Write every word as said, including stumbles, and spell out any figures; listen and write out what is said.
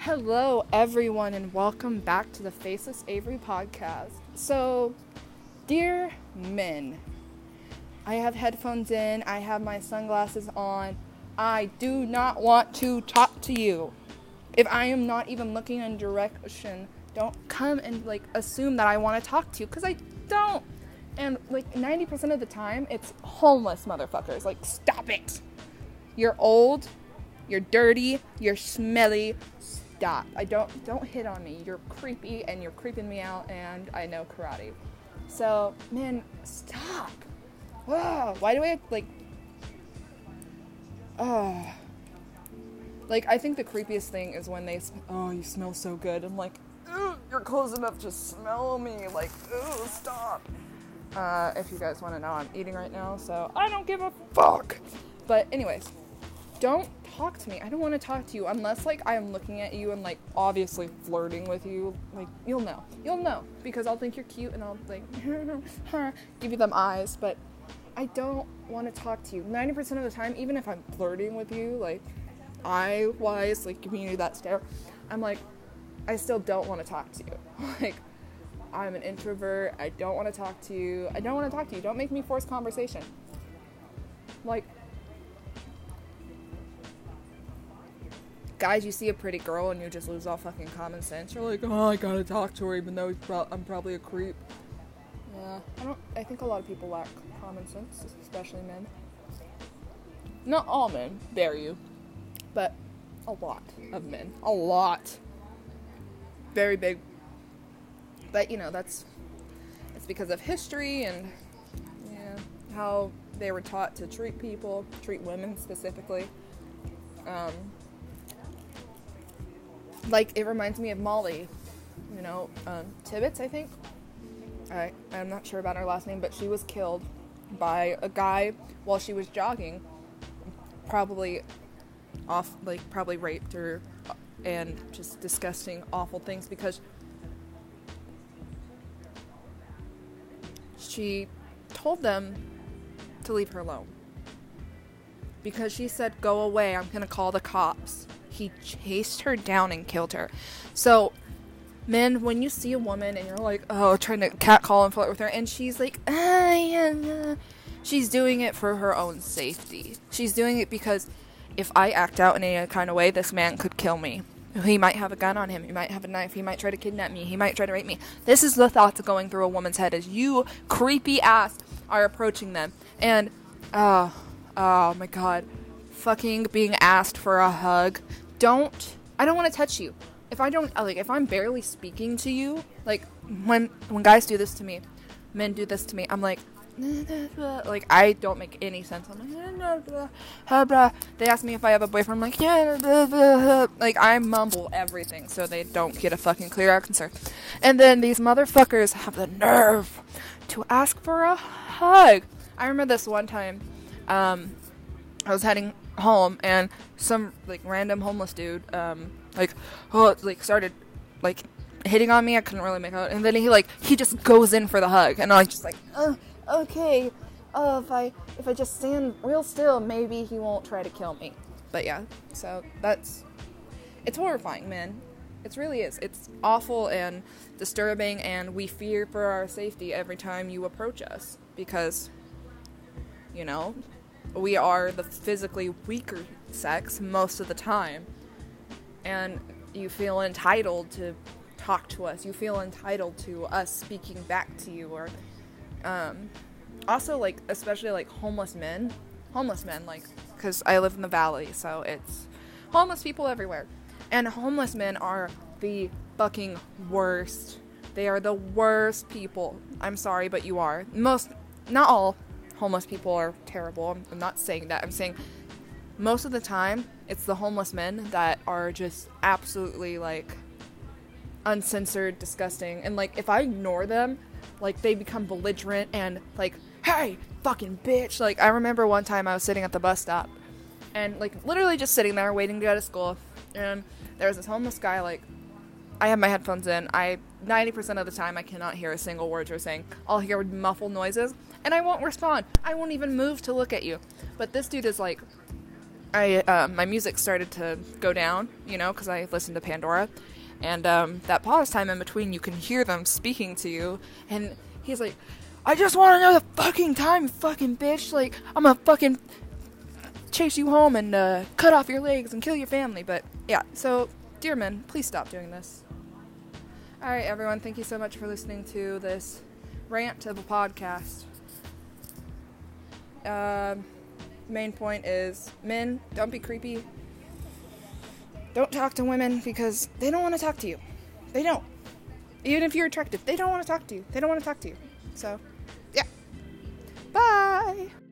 Hello, everyone, and welcome back to the Faceless Avery podcast. So, dear men, I have headphones in, I have my sunglasses on. I do not want to talk to you. If I am not even looking in direction, don't come and, like, assume that I want to talk to you, because I don't. And, like, ninety percent of the time, it's homeless motherfuckers. Like, stop it. You're old, you're dirty, you're smelly. Stop. I don't, don't hit on me. You're creepy, and you're creeping me out, and I know karate. So, man, stop. Whoa. Why do I, like, oh. Like, I think the creepiest thing is when they, oh, you smell so good. I'm like, ooh, you're close enough to smell me. Like, ooh, stop. Uh, if you guys want to know, I'm eating right now, so I don't give a fuck. But anyways, don't talk to me. I don't want to talk to you unless, like, I am looking at you and, like, obviously flirting with you. Like, you'll know. You'll know. Because I'll think you're cute and I'll, like, give you them eyes. But I don't want to talk to you. ninety percent of the time, even if I'm flirting with you, like, eye-wise, like, giving you that stare, I'm like, I still don't want to talk to you. Like, I'm an introvert. I don't want to talk to you. I don't want to talk to you. Don't make me force conversation. Like, guys, you see a pretty girl and you just lose all fucking common sense. You're like, oh, I gotta talk to her even though pro- I'm probably a creep. Yeah, I don't, I think a lot of people lack common sense, especially men. Not all men, dare you, but a lot of men. A lot. Very big. But, you know, that's, it's because of history and, yeah, how they were taught to treat people, treat women specifically. Um... Like, it reminds me of Molly, you know, um, Tibbetts, I think. I, I'm not sure about her last name, but she was killed by a guy while she was jogging. Probably off, like, probably raped her and just disgusting, awful things because she told them to leave her alone. Because she said, go away, I'm gonna call the cops. He chased her down and killed her. So, men, when you see a woman and you're like, oh, trying to catcall and flirt with her, and she's like, ah, yeah, yeah, she's doing it for her own safety. She's doing it because if I act out in any kind of way, this man could kill me. He might have a gun on him. He might have a knife. He might try to kidnap me. He might try to rape me. This is the thoughts going through a woman's head as you, creepy ass, are approaching them. And, oh, oh my god. Fucking being asked for a hug. Don't, I don't want to touch you. If I don't, like, if I'm barely speaking to you, like, when, when guys do this to me, men do this to me, I'm like, like, I don't make any sense. I'm like, they ask me if I have a boyfriend, I'm like, yeah, like, I mumble everything so they don't get a fucking clear answer. And then these motherfuckers have the nerve to ask for a hug. I remember this one time, um, I was heading home and some like random homeless dude um like oh like started like hitting on me. I couldn't really make out, and then he like he just goes in for the hug, and I was just like, oh, okay, oh, if I if I just stand real still, maybe he won't try to kill me. But yeah, so that's, it's horrifying, man. It really is. It's awful and disturbing, and we fear for our safety every time you approach us because, you know, we are the physically weaker sex most of the time. And you feel entitled to talk to us. You feel entitled to us speaking back to you. Or um, also, like, especially, like, homeless men. Homeless men, like, because I live in the valley, so it's homeless people everywhere. And homeless men are the fucking worst. They are the worst people. I'm sorry, but you are. Most, not all homeless people are terrible. I'm, I'm not saying that. I'm saying most of the time, it's the homeless men that are just absolutely, like, uncensored, disgusting. And, like, if I ignore them, like, they become belligerent and, like, hey, fucking bitch. Like, I remember one time I was sitting at the bus stop and, like, literally just sitting there waiting to go to school. And there was this homeless guy, like, I have my headphones in. I, ninety percent of the time, I cannot hear a single word you're saying. I'll hear muffled noises, and I won't respond. I won't even move to look at you. But this dude is, like, I um, my music started to go down, you know, because I listened to Pandora, and um, that pause time in between, you can hear them speaking to you, and he's like, I just want to know the fucking time, you fucking bitch, like, I'm gonna fucking chase you home and uh, cut off your legs and kill your family. But yeah, so dear men, please stop doing this. Alright everyone, thank you so much for listening to this rant of a podcast. Um... Main point is, men, don't be creepy. Don't talk to women because they don't want to talk to you. They don't. Even if you're attractive, they don't want to talk to you. They don't want to talk to you. So, yeah. Bye!